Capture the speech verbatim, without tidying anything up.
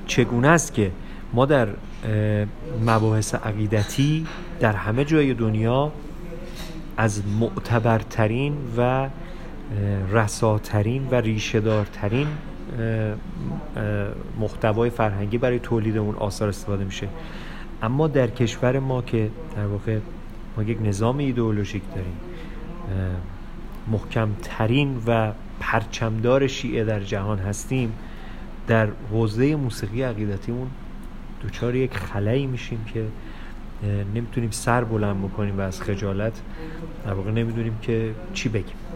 چگونه است که ما در مباحث عقیدتی در همه جای دنیا از معتبرترین و رساترین و ریشه‌دارترین محتوای فرهنگی برای تولید اون آثار استفاده میشه، اما در کشور ما که در واقع ما یک نظام ایدئولوژیک داریم، محکمترین و پرچمدار شیعه در جهان هستیم، در حوزه موسیقی عقیدتیمون دوچار یک خلایی میشیم که نمیتونیم سر بلند بکنیم و از خجالت در واقع نمیدونیم که چی بگیم.